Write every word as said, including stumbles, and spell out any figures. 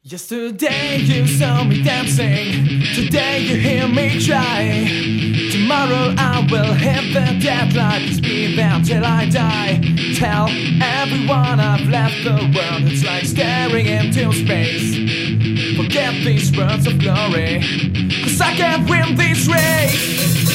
Yesterday you saw me dancing, today you hear me cry. Tomorrow I will hit the deadline, please be there till I die. Tell everyone I've left the world, it's like staring into space. Forget these words of glory, cause I can't win this race.